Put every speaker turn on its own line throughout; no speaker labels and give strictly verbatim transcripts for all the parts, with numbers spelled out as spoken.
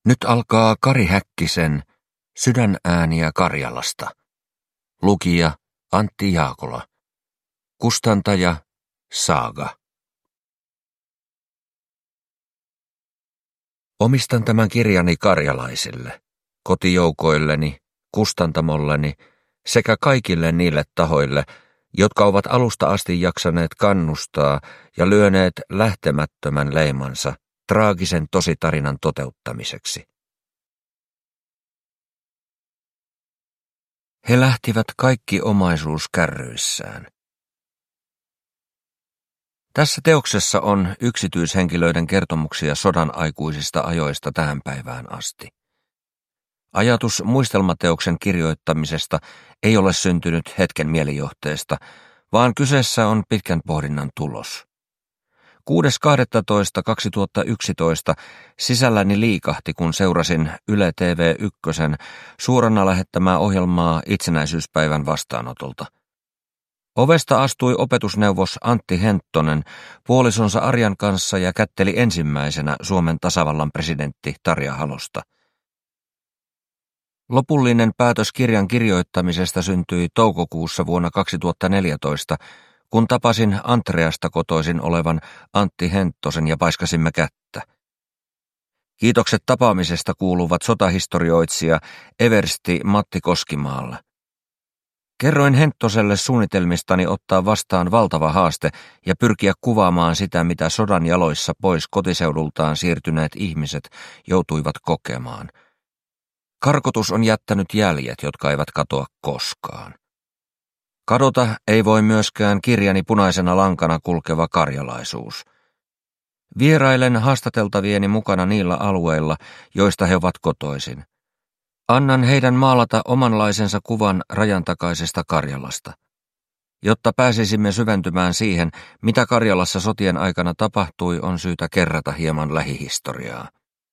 Nyt alkaa Kari Häkkisen Sydänääniä Karjalasta. Lukija Antti Jaakola. Kustantaja Saaga. Omistan tämän kirjani karjalaisille, kotijoukoilleni, kustantamolleni sekä kaikille niille tahoille, jotka ovat alusta asti jaksaneet kannustaa ja lyöneet lähtemättömän leimansa traagisen tositarinan toteuttamiseksi. He lähtivät kaikki omaisuus kärryissään. Tässä teoksessa on yksityishenkilöiden kertomuksia sodan aikuisista ajoista tähän päivään asti. Ajatus muistelmateoksen kirjoittamisesta ei ole syntynyt hetken mielijohteesta, vaan kyseessä on pitkän pohdinnan tulos. kuudes kahdestoista kaksituhattayksitoista sisälläni liikahti, kun seurasin Yle T V yksi suorana lähettämää ohjelmaa itsenäisyyspäivän vastaanotolta. Ovesta astui opetusneuvos Antti Henttonen puolisonsa Arjan kanssa ja kätteli ensimmäisenä Suomen tasavallan presidentti Tarja Halosta. Lopullinen päätös kirjan kirjoittamisesta syntyi toukokuussa vuonna kaksituhattaneljätoista, kun tapasin Antreasta kotoisin olevan Antti Henttosen ja paiskasimme kättä. Kiitokset tapaamisesta kuuluvat sotahistorioitsija eversti Matti Koskimaalle. Kerroin Henttoselle suunnitelmistani ottaa vastaan valtava haaste ja pyrkiä kuvaamaan sitä, mitä sodan jaloissa pois kotiseudultaan siirtyneet ihmiset joutuivat kokemaan. Karkotus on jättänyt jäljet, jotka eivät katoa koskaan. Kadota ei voi myöskään kirjani punaisena lankana kulkeva karjalaisuus. Vierailen haastateltavieni mukana niillä alueilla, joista he ovat kotoisin. Annan heidän maalata omanlaisensa kuvan rajan takaisesta Karjalasta. Jotta pääsisimme syventymään siihen, mitä Karjalassa sotien aikana tapahtui, on syytä kerrata hieman lähihistoriaa.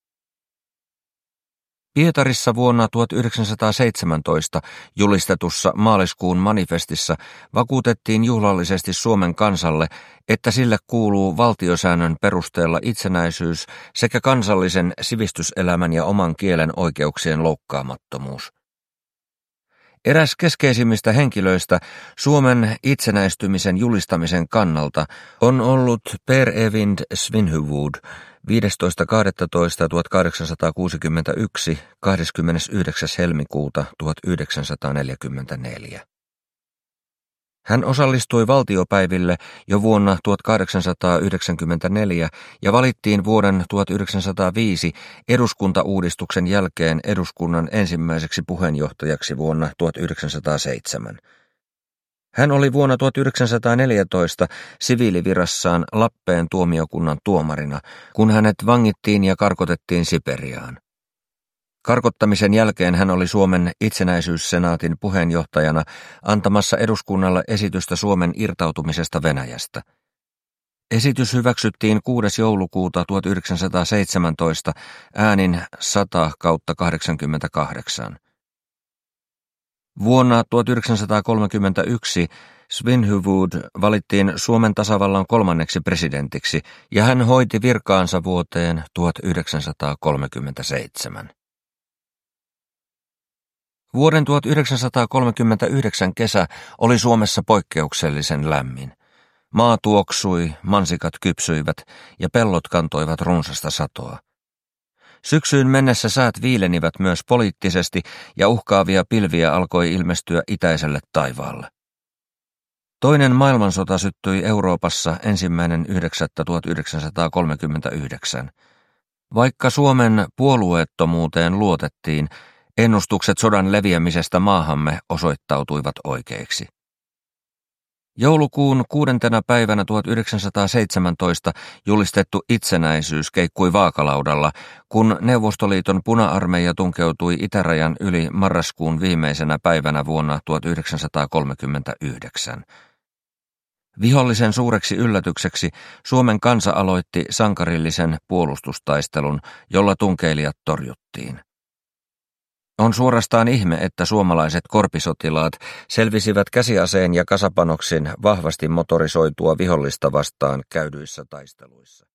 Pietarissa vuonna tuhatyhdeksänsataaseitsemäntoista julistetussa maaliskuun manifestissa vakuutettiin juhlallisesti Suomen kansalle, että sille kuuluu valtiosäännön perusteella itsenäisyys sekä kansallisen sivistyselämän ja oman kielen oikeuksien loukkaamattomuus. Eräs keskeisimmistä henkilöistä Suomen itsenäistymisen julistamisen kannalta on ollut Per Evind Svinhufvud, viidestoista kahdestoista tuhatkahdeksansataakuusikymmentäyksi, kahdeskymmenesyhdeksäs helmikuuta tuhatyhdeksänsataaneljäkymmentäneljä. Hän osallistui valtiopäiville jo vuonna tuhatkahdeksansataayhdeksänkymmentäneljä ja valittiin vuoden tuhatyhdeksänsataaviisi eduskuntauudistuksen jälkeen eduskunnan ensimmäiseksi puheenjohtajaksi vuonna tuhatyhdeksänsataaseitsemän. Hän oli vuonna tuhatyhdeksänsataaneljätoista siviilivirassaan Lappeen tuomiokunnan tuomarina, kun hänet vangittiin ja karkotettiin Siperiaan. Karkottamisen jälkeen hän oli Suomen itsenäisyyssenaatin puheenjohtajana antamassa eduskunnalle esitystä Suomen irtautumisesta Venäjästä. Esitys hyväksyttiin kuudes joulukuuta tuhatyhdeksänsataaseitsemäntoista äänin sata kautta kahdeksankymmentäkahdeksan. Vuonna tuhatyhdeksänsataakolmekymmentäyksi Svinhufvud valittiin Suomen tasavallan kolmanneksi presidentiksi ja hän hoiti virkaansa vuoteen tuhatyhdeksänsataakolmekymmentäseitsemän. Vuoden tuhatyhdeksänsataakolmekymmentäyhdeksän kesä oli Suomessa poikkeuksellisen lämmin. Maa tuoksui, mansikat kypsyivät ja pellot kantoivat runsasta satoa. Syksyyn mennessä säät viilenivät myös poliittisesti ja uhkaavia pilviä alkoi ilmestyä itäiselle taivaalle. Toinen maailmansota syttyi Euroopassa ensimmäinen yhdeksättä tuhatyhdeksänsataakolmekymmentäyhdeksän. Vaikka Suomen puolueettomuuteen luotettiin, ennustukset sodan leviämisestä maahamme osoittautuivat oikeiksi. Joulukuun kuudentena päivänä tuhatyhdeksänsataaseitsemäntoista julistettu itsenäisyys keikkui vaakalaudalla, kun Neuvostoliiton puna-armeija tunkeutui itärajan yli marraskuun viimeisenä päivänä vuonna tuhatyhdeksänsataakolmekymmentäyhdeksän. Vihollisen suureksi yllätykseksi Suomen kansa aloitti sankarillisen puolustustaistelun, jolla tunkeilijat torjuttiin. On suorastaan ihme, että suomalaiset korpisotilaat selvisivät käsiaseen ja kasapanoksin vahvasti motorisoitua vihollista vastaan käydyissä taisteluissa.